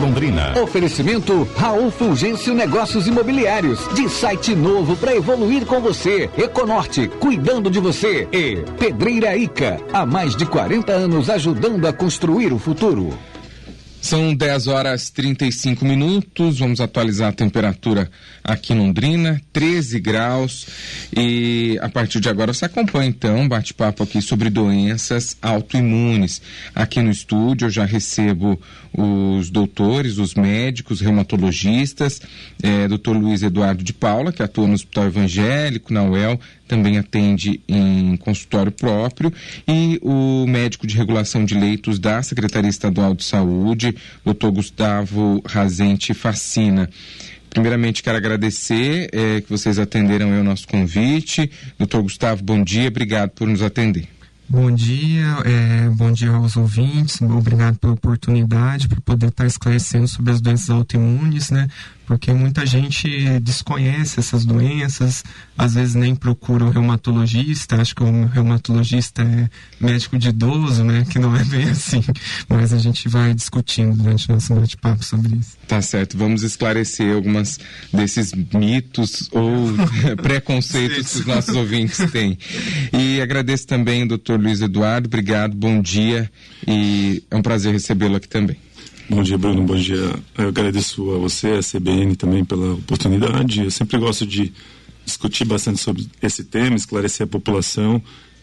Londrina. Oferecimento Raul Fulgêncio Negócios Imobiliários. De site novo para evoluir com você. Econorte, cuidando de você. E Pedreira Ica, há mais de 40 anos ajudando a construir o futuro. São 10h35, vamos atualizar a temperatura aqui em Londrina, 13 graus, e a partir de agora você acompanha então um bate-papo aqui sobre doenças autoimunes. Aqui no estúdio eu já recebo os doutores, os médicos, reumatologistas, doutor Luiz Eduardo de Paula, que atua no Hospital Evangélico, na UEL, também atende em consultório próprio, e o médico de regulação de leitos da Secretaria Estadual de Saúde, Dr. Gustavo Razente Facina. Primeiramente, quero agradecer que vocês atenderam o nosso convite. Dr. Gustavo, bom dia, obrigado por nos atender. Bom dia aos ouvintes, obrigado pela oportunidade, por poder estar esclarecendo sobre as doenças autoimunes, né? Porque muita gente desconhece essas doenças, às vezes nem procura o reumatologista, acho que o reumatologista é médico de idoso, né? Que não é bem assim, mas a gente vai discutindo durante o nosso bate-papo sobre isso. Tá certo, vamos esclarecer algumas desses mitos ou preconceitos que os nossos ouvintes têm. E agradeço também o Dr. Luiz Eduardo, obrigado, bom dia, e é um prazer recebê-lo aqui também. Bom dia, Bruno, bom dia. Eu agradeço a você, a CBN também pela oportunidade. Eu sempre gosto de discutir bastante sobre esse tema, esclarecer a população.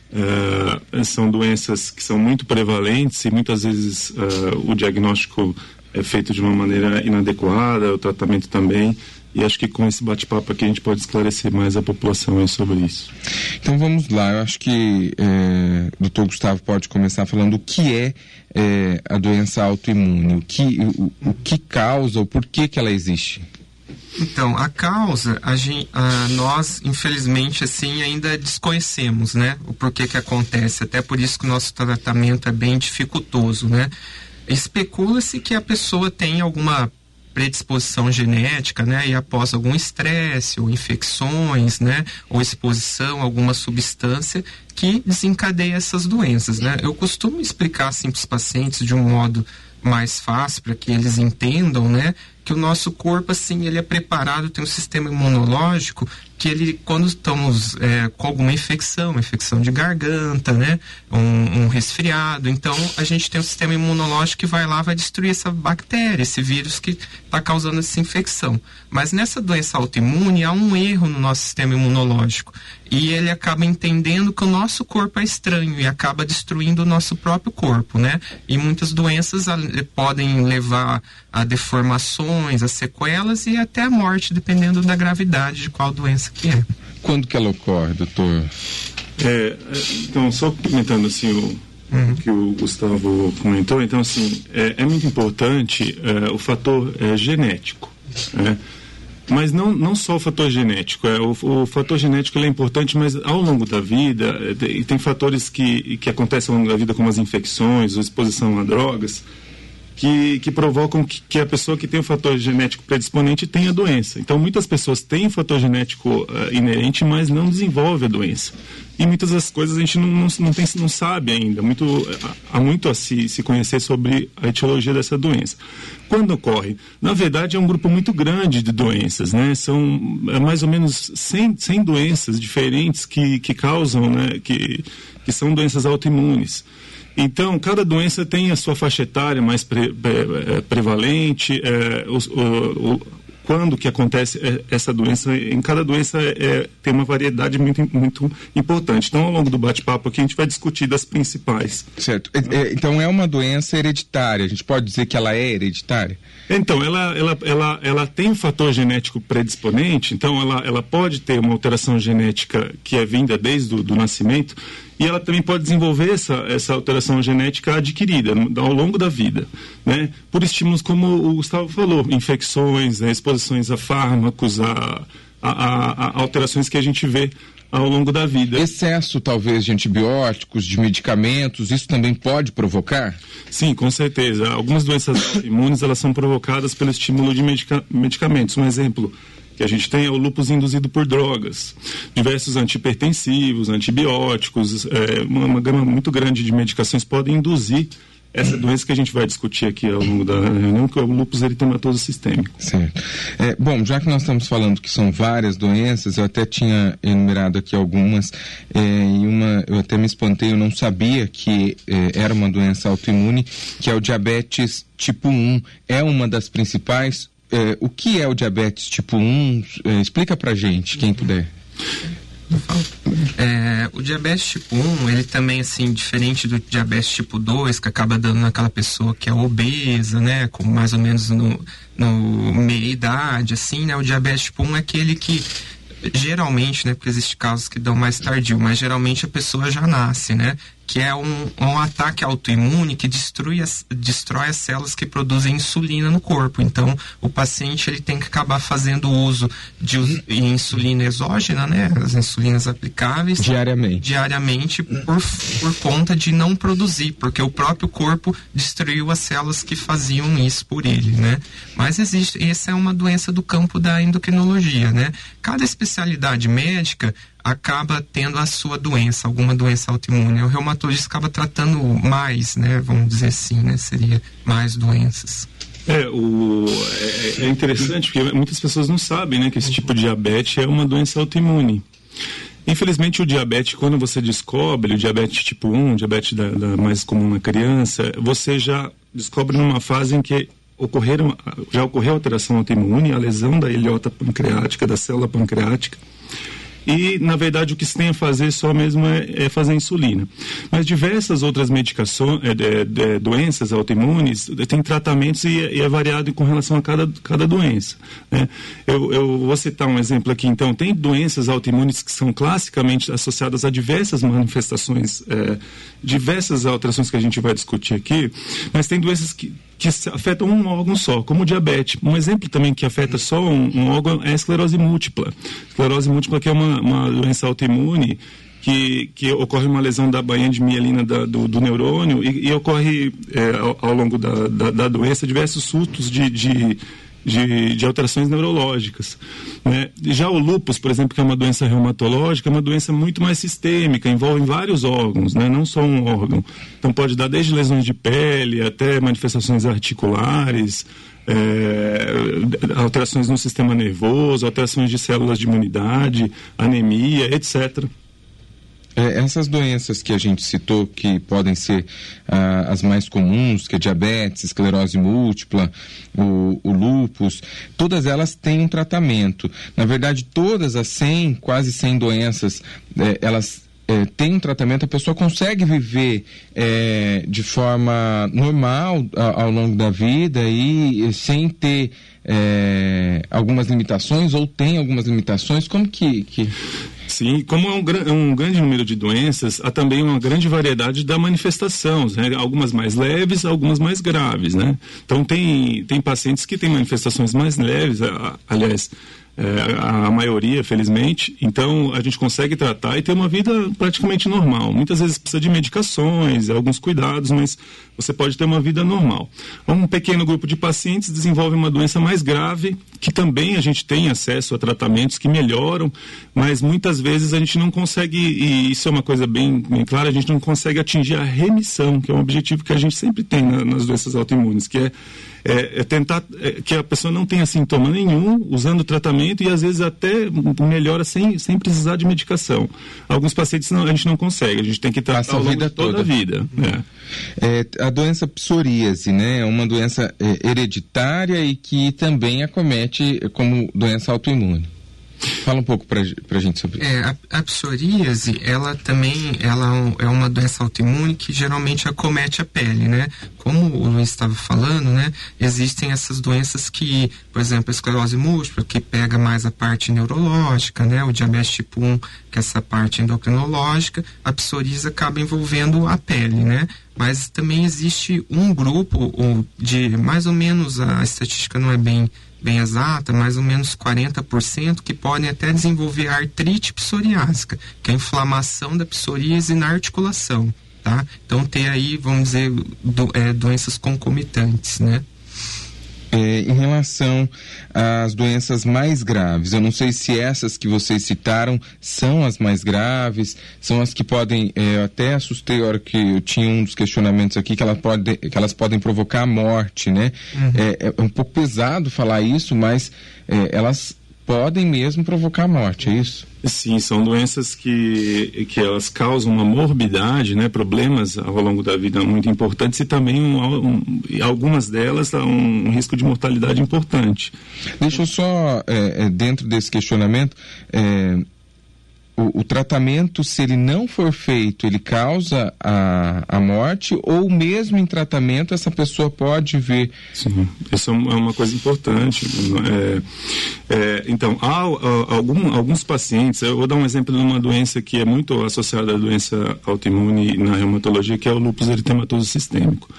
São doenças que são muito prevalentes e muitas vezes o diagnóstico é feito de uma maneira inadequada, o tratamento também. E acho que com esse bate-papo aqui a gente pode esclarecer mais a população aí sobre isso. Então vamos lá, eu acho que o doutor Gustavo pode começar falando o que é a doença autoimune, o que causa, ou por que ela existe. Então, a causa, nós, infelizmente, assim, ainda desconhecemos, né? O porquê que acontece, até por isso que o nosso tratamento é bem dificultoso, né? Especula-se que a pessoa tem alguma predisposição genética, né, e após algum estresse ou infecções, né, ou exposição a alguma substância que desencadeia essas doenças, né. Eu costumo explicar assim para os pacientes de um modo mais fácil para que eles entendam, né, que o nosso corpo assim ele é preparado, tem um sistema imunológico que ele, quando estamos com alguma infecção de garganta, né, um resfriado, então a gente tem um sistema imunológico que vai destruir essa bactéria, esse vírus que está causando essa infecção. Mas nessa doença autoimune há um erro no nosso sistema imunológico e ele acaba entendendo que o nosso corpo é estranho e acaba destruindo o nosso próprio corpo, né? E muitas doenças podem levar a deformações, a sequelas e até a morte, dependendo da gravidade de qual doença que é. Quando que ela ocorre, doutor? Então, só comentando assim o que o Gustavo comentou, então assim, é muito importante o fator genético, né? Mas não só o fator genético, o fator genético ele é importante, mas ao longo da vida, tem fatores que acontecem ao longo da vida, como as infecções ou exposição a drogas, que provocam que a pessoa que tem o fator genético predisponente tenha a doença. Então, muitas pessoas têm o fator genético inerente, mas não desenvolvem a doença. E muitas das coisas a gente não sabe ainda. Há muito a se conhecer sobre a etiologia dessa doença. Quando ocorre? Na verdade, é um grupo muito grande de doenças, né? São mais ou menos 100 doenças diferentes que causam, né? Que são doenças autoimunes. Então, cada doença tem a sua faixa etária mais prevalente, quando que acontece essa doença, em cada doença tem uma variedade muito, muito importante. Então, ao longo do bate-papo aqui, a gente vai discutir das principais. Certo. Então, é uma doença hereditária, a gente pode dizer que ela é hereditária? Então, ela tem um fator genético predisponente, então ela pode ter uma alteração genética que é vinda desde o nascimento, e ela também pode desenvolver essa alteração genética adquirida ao longo da vida, né? Por estímulos como o Gustavo falou, infecções, exposições a fármacos, a alterações que a gente vê ao longo da vida. Excesso, talvez, de antibióticos, de medicamentos, isso também pode provocar? Sim, com certeza. Algumas doenças imunes, elas são provocadas pelo estímulo de medicamentos. Um exemplo que a gente tem é o lúpus induzido por drogas. Diversos antihipertensivos, antibióticos, uma gama muito grande de medicações podem induzir essa doença que a gente vai discutir aqui ao longo da reunião, que é o lúpus eritematoso sistêmico. Certo. Bom, já que nós estamos falando que são várias doenças, eu até tinha enumerado aqui algumas, e eu até me espantei, eu não sabia que era uma doença autoimune, que é o diabetes tipo 1. É uma das principais. O que é o diabetes tipo 1? Explica pra gente, quem puder. O diabetes tipo 1, ele também, assim, diferente do diabetes tipo 2, que acaba dando naquela pessoa que é obesa, né, com mais ou menos no meia idade, assim, né, o diabetes tipo 1 é aquele que geralmente, né, porque existem casos que dão mais tardio, mas geralmente a pessoa já nasce, né, que é um ataque autoimune que destrói as células que produzem insulina no corpo. Então, o paciente ele tem que acabar fazendo uso de insulina exógena, né, as insulinas aplicáveis diariamente por conta de não produzir, porque o próprio corpo destruiu as células que faziam isso por ele, né? Mas essa é uma doença do campo da endocrinologia, né? Cada especialidade médica acaba tendo a sua doença, alguma doença autoimune. O reumatologista acaba tratando mais, né? Vamos dizer assim, né? Seria mais doenças. É interessante porque muitas pessoas não sabem, né, que esse tipo de diabetes é uma doença autoimune. Infelizmente, o diabetes, quando você descobre o diabetes tipo 1, diabetes mais comum na criança, você já descobre numa fase em que já ocorreu alteração autoimune, a lesão da ilhota pancreática, da célula pancreática. E, na verdade, o que se tem a fazer só mesmo é fazer insulina. Mas diversas outras medicações, doenças autoimunes, tem tratamentos e é variado com relação a cada doença, né? Eu vou citar um exemplo aqui, então. Tem doenças autoimunes que são classicamente associadas a diversas manifestações, diversas alterações que a gente vai discutir aqui, mas tem doenças que afetam um órgão só, como o diabetes. Um exemplo também que afeta só um órgão é a esclerose múltipla. Esclerose múltipla, que é uma doença autoimune que ocorre uma lesão da bainha de mielina do neurônio e ocorre ao longo da doença diversos surtos de alterações neurológicas, né? Já o lúpus, por exemplo, que é uma doença reumatológica, é uma doença muito mais sistêmica, envolve vários órgãos, né? Não só um órgão. Então pode dar desde lesões de pele até manifestações articulares, alterações no sistema nervoso, alterações de células de imunidade, anemia, etc. Essas doenças que a gente citou, que podem ser as mais comuns, que é diabetes, esclerose múltipla, o lúpus, todas elas têm um tratamento. Na verdade, todas as quase 100 doenças, elas têm um tratamento, a pessoa consegue viver de forma normal ao longo da vida e sem ter algumas limitações, ou tem algumas limitações. Como que... Sim, como é um grande número de doenças, há também uma grande variedade da manifestação, né? Algumas mais leves, algumas mais graves, né? Então tem pacientes que têm manifestações mais leves, aliás, a maioria, felizmente. Então a gente consegue tratar e ter uma vida praticamente normal. Muitas vezes precisa de medicações, alguns cuidados, mas você pode ter uma vida normal. Um pequeno grupo de pacientes desenvolve uma doença mais grave, que também a gente tem acesso a tratamentos que melhoram, mas muitas vezes a gente não consegue, e isso é uma coisa bem clara, a gente não consegue atingir a remissão, que é um objetivo que a gente sempre tem nas doenças autoimunes, que é tentar que a pessoa não tenha sintoma nenhum, usando o tratamento, e às vezes até melhora sem precisar de medicação. Alguns pacientes a gente não consegue, a gente tem que tratar ao longo de toda a vida. A doença psoríase, né, é uma doença hereditária e que também acomete como doença autoimune. Fala um pouco pra gente sobre isso. A psoríase, ela é uma doença autoimune que geralmente acomete a pele, né? Como o Luiz estava falando, né? Existem essas doenças que, por exemplo, a esclerose múltipla, que pega mais a parte neurológica, né? O diabetes tipo 1, que é essa parte endocrinológica, a psoríase acaba envolvendo a pele, né? Mas também existe um grupo de, mais ou menos, a estatística não é bem exata, mais ou menos 40%, que podem até desenvolver artrite psoriásica, que é a inflamação da psoríase na articulação, tá? Então tem aí, vamos dizer, doenças concomitantes, né? Em relação às doenças mais graves, eu não sei se essas que vocês citaram são as mais graves, são as que podem, eu até assustei a hora que eu tinha um dos questionamentos aqui, que elas podem provocar a morte, né? É um pouco pesado falar isso, mas elas podem mesmo provocar a morte, é isso? Sim, são doenças que elas causam uma morbidade, né, problemas ao longo da vida muito importantes, e também algumas delas dão um risco de mortalidade importante. Deixa eu só, dentro desse questionamento, o tratamento, se ele não for feito, ele causa a morte, ou mesmo em tratamento essa pessoa pode vir? Sim, isso é uma coisa importante. Então, há alguns pacientes, eu vou dar um exemplo de uma doença que é muito associada à doença autoimune na reumatologia, que é o lúpus eritematoso sistêmico.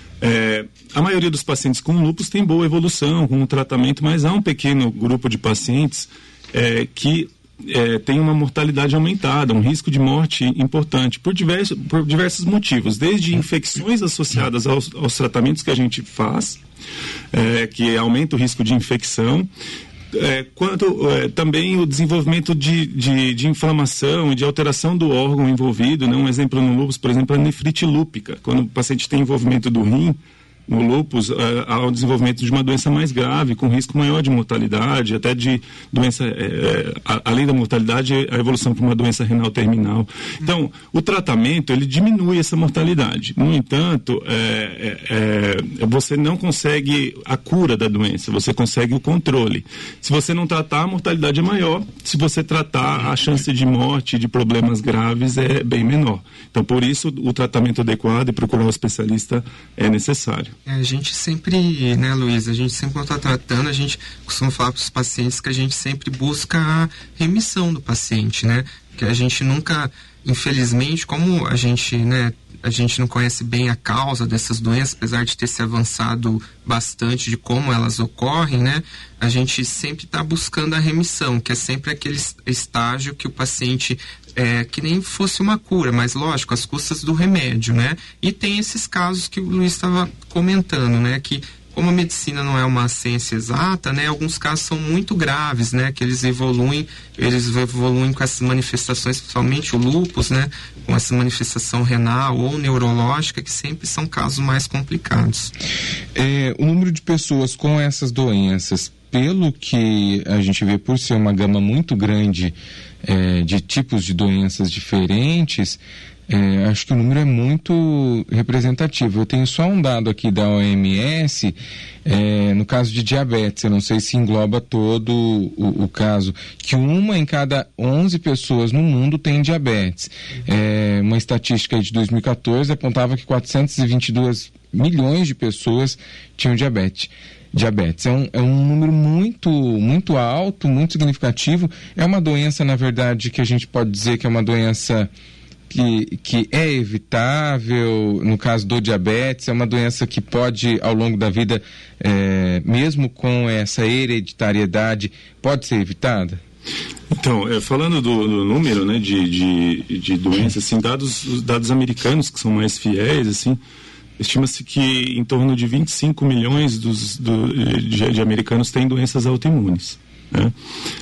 A maioria dos pacientes com lúpus tem boa evolução com o tratamento, mas há um pequeno grupo de pacientes que tem uma mortalidade aumentada, um risco de morte importante, por diversos motivos, desde infecções associadas aos tratamentos que a gente faz, que aumenta o risco de infecção, quanto também o desenvolvimento de inflamação e de alteração do órgão envolvido, né? Um exemplo no lúpus, por exemplo, a nefrite lúpica, quando o paciente tem envolvimento do rim, no lúpus, há o desenvolvimento de uma doença mais grave, com risco maior de mortalidade, até de doença, além da mortalidade, a evolução para uma doença renal terminal. Então, o tratamento, ele diminui essa mortalidade. No entanto, você não consegue a cura da doença, você consegue o controle. Se você não tratar, a mortalidade é maior. Se você tratar, a chance de morte, de problemas graves é bem menor. Então, por isso, o tratamento adequado e procurar um especialista é necessário. A gente sempre, né, Luiz, a gente sempre, quando está tratando, a gente costuma falar para os pacientes que a gente sempre busca a remissão do paciente, né? Que a gente nunca, infelizmente, como a gente, né, a gente não conhece bem a causa dessas doenças, apesar de ter se avançado bastante de como elas ocorrem, né? A gente sempre está buscando a remissão, que é sempre aquele estágio que o paciente que nem fosse uma cura, mas lógico, às custas do remédio, né? E tem esses casos que o Luiz estava comentando, né? Que como a medicina não é uma ciência exata, né? Alguns casos são muito graves, né? Que eles evoluem com essas manifestações, principalmente o lúpus, né? Com essa manifestação renal ou neurológica, que sempre são casos mais complicados. O número de pessoas com essas doenças, pelo que a gente vê, por ser uma gama muito grande de tipos de doenças diferentes, acho que o número é muito representativo. Eu tenho só um dado aqui da OMS, no caso de diabetes, eu não sei se engloba todo o caso, que 1 em cada 11 pessoas no mundo tem diabetes. Uma estatística de 2014 apontava que 422 milhões de pessoas tinham diabetes. É um número muito alto, muito significativo. É uma doença, na verdade, que a gente pode dizer que é uma doença que é evitável. No caso do diabetes, é uma doença que pode, ao longo da vida, mesmo com essa hereditariedade, pode ser evitada? Então, falando do número, né, de doenças, assim, os dados americanos, que são mais fiéis, assim, estima-se que em torno de 25 milhões de americanos têm doenças autoimunes, né?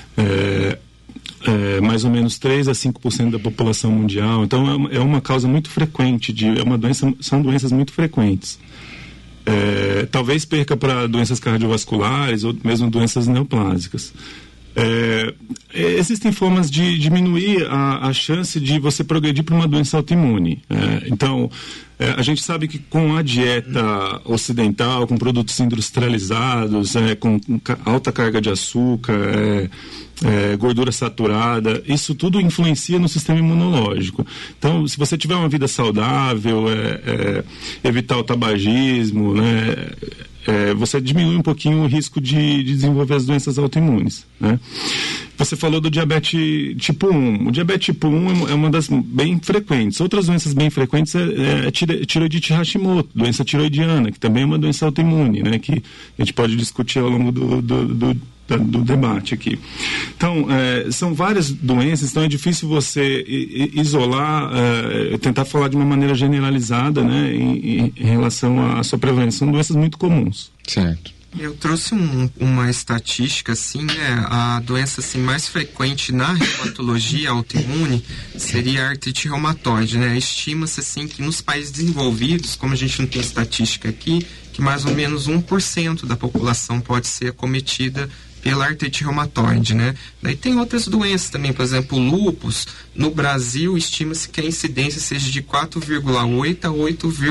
Mais ou menos 3 a 5% da população mundial. Então é uma causa muito frequente, são doenças muito frequentes. Talvez perca para doenças cardiovasculares ou mesmo doenças neoplásicas. Existem formas de diminuir a chance de você progredir para uma doença autoimune. Então, a gente sabe que com a dieta ocidental, com produtos industrializados, com alta carga de açúcar, gordura saturada, isso tudo influencia no sistema imunológico. Então, se você tiver uma vida saudável, evitar o tabagismo, né, você diminui um pouquinho o risco de desenvolver as doenças autoimunes, né? Você falou do diabetes tipo 1. O diabetes tipo 1 é uma das bem frequentes. Outras doenças bem frequentes é tiroidite Hashimoto, doença tiroidiana, que também é uma doença autoimune, né? Que a gente pode discutir ao longo do debate aqui. Então, são várias doenças, então é difícil você isolar, tentar falar de uma maneira generalizada, né, em relação à sua prevalência. São doenças muito comuns. Certo. Eu trouxe uma estatística, assim, né? A doença assim, mais frequente na reumatologia autoimune seria a artrite reumatoide, né? Estima-se, assim, que nos países desenvolvidos, como a gente não tem estatística aqui, que mais ou menos 1% da população pode ser acometida pela artrite reumatoide, né? Daí tem outras doenças também, por exemplo, o lúpus. No Brasil, estima-se que a incidência seja de 4,8 a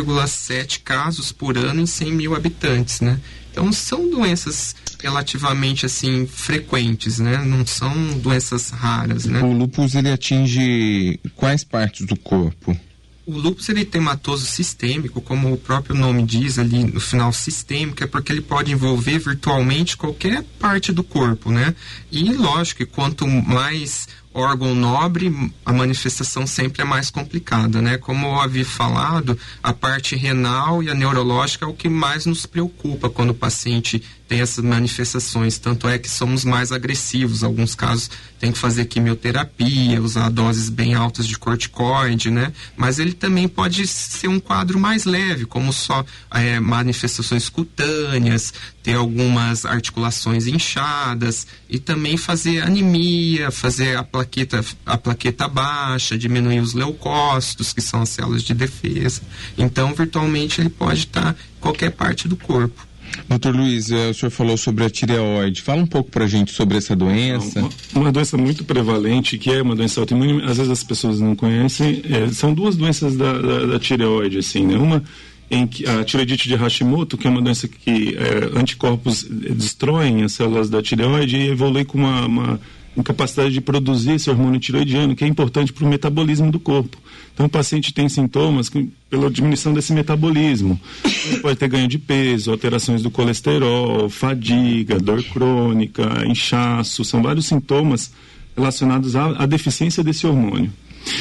8,7 casos por ano em 100 mil habitantes, né? Então, são doenças relativamente, assim, frequentes, né? Não são doenças raras, né? O lúpus, ele atinge quais partes do corpo? O lúpus eritematoso sistêmico, como o próprio nome diz ali no final, sistêmico, é porque ele pode envolver virtualmente qualquer parte do corpo, né? E lógico que quanto mais órgão nobre, a manifestação sempre é mais complicada, né? Como eu havia falado, a parte renal e a neurológica é o que mais nos preocupa quando o paciente tem essas manifestações, tanto é que somos mais agressivos, em alguns casos tem que fazer quimioterapia, usar doses bem altas de corticoide, né? Mas ele também pode ser um quadro mais leve, como só manifestações cutâneas, ter algumas articulações inchadas e também fazer anemia, fazer a plaqueta baixa, diminuir os leucócitos, que são as células de defesa. Então, virtualmente, ele pode estar em qualquer parte do corpo. Doutor Luiz, o senhor falou sobre a tireoide. Fala um pouco pra gente sobre essa doença. Uma doença muito prevalente, que é uma doença autoimune, às vezes as pessoas não conhecem. São duas doenças da tireoide, assim, né? Uma em que a tireoidite de Hashimoto, que é uma doença que anticorpos destroem as células da tireoide e evolui com uma incapacidade de produzir esse hormônio tireoidiano, que é importante para o metabolismo do corpo. Então, o paciente tem sintomas pela diminuição desse metabolismo. Ele pode ter ganho de peso, alterações do colesterol, fadiga, dor crônica, inchaço, são vários sintomas relacionados à deficiência desse hormônio.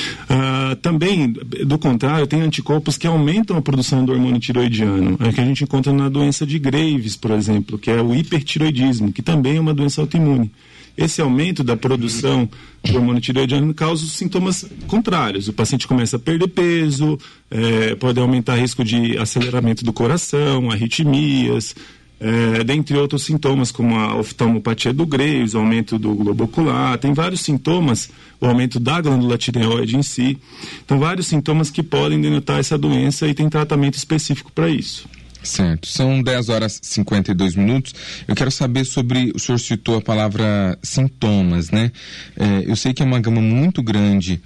Também, do contrário, tem anticorpos que aumentam a produção do hormônio tireoidiano, que a gente encontra na doença de Graves, por exemplo, que é o hipertireoidismo, que também é uma doença autoimune. Esse aumento da produção do hormônio tireoidiano causa os sintomas contrários. O paciente começa a perder peso, pode aumentar o risco de aceleramento do coração, arritmias, dentre outros sintomas, como a oftalmopatia do Graves, o aumento do globo ocular. Tem vários sintomas, o aumento da glândula tireoide em si. Então, vários sintomas que podem denotar essa doença e tem tratamento específico para isso. Certo, são 10 horas e 52 minutos. Eu quero saber sobre, o senhor citou a palavra sintomas, né? Eu sei que é uma gama muito grande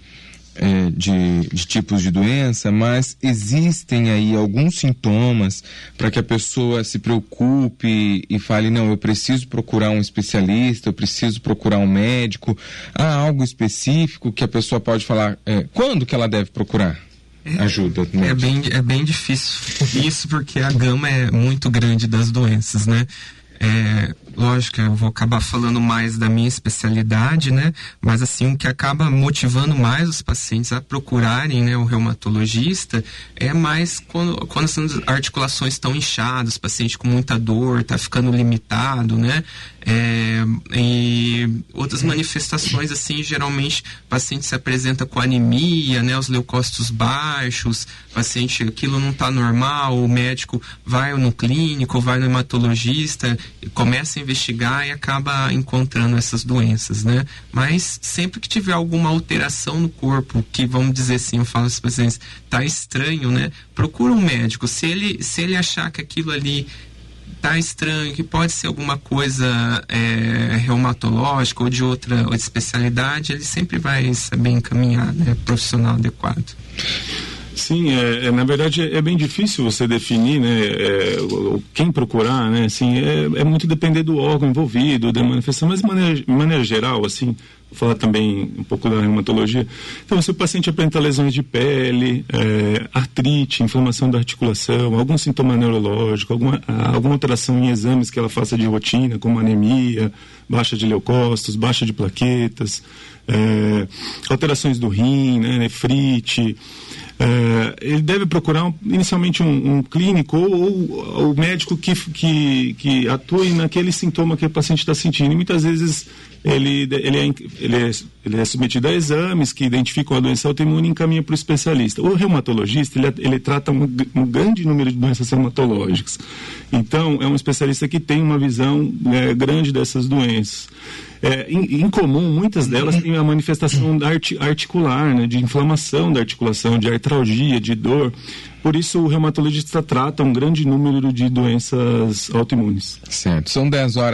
de tipos de doença, mas existem aí alguns sintomas para que a pessoa se preocupe e fale, não, eu preciso procurar um especialista, eu preciso procurar um médico. Há algo específico que a pessoa pode falar, quando que ela deve procurar ajuda? É bem difícil isso, porque a gama é muito grande das doenças, né? Lógico que eu vou acabar falando mais da minha especialidade, né? Mas assim, o que acaba motivando mais os pacientes a procurarem, né, o reumatologista é mais quando as articulações estão inchadas, o paciente com muita dor, está ficando limitado, né? E outras manifestações, assim, geralmente o paciente se apresenta com anemia, né? Os leucócitos baixos, o paciente, aquilo não está normal, o médico vai no clínico, vai no hematologista, começa a investigar e acaba encontrando essas doenças, né? Mas sempre que tiver alguma alteração no corpo, que vamos dizer assim, eu falo aos pacientes, tá estranho, né? Procura um médico. Se ele achar que aquilo ali tá estranho, que pode ser alguma coisa reumatológica ou de outra especialidade, ele sempre vai saber encaminhar, né? Profissional adequado. Sim, na verdade é bem difícil você definir, né, quem procurar, né, assim, é muito depender do órgão envolvido, da manifestação, mas de maneira geral, assim, vou falar também um pouco da reumatologia. Então, se o paciente apresenta lesões de pele, artrite, inflamação da articulação, algum sintoma neurológico, alguma alteração em exames que ela faça de rotina, como anemia, baixa de leucócitos, baixa de plaquetas, alterações do rim, né, nefrite. Ele deve procurar inicialmente um clínico ou o médico que atue naquele sintoma que o paciente está sentindo. E muitas vezes ele é submetido a exames que identificam a doença autoimune e encaminha para o especialista. O reumatologista, ele trata um grande número de doenças reumatológicas. Então, é um especialista que tem uma visão grande dessas doenças. Em comum, muitas delas têm a manifestação articular, né, de inflamação da articulação, de artralgia, de dor. Por isso, o reumatologista trata um grande número de doenças autoimunes. Certo. São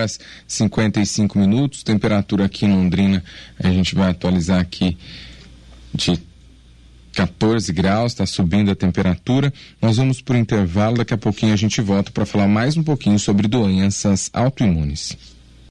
10h55, temperatura aqui em Londrina, a gente vai atualizar aqui de 14 graus, está subindo a temperatura. Nós vamos por intervalo, daqui a pouquinho a gente volta para falar mais um pouquinho sobre doenças autoimunes.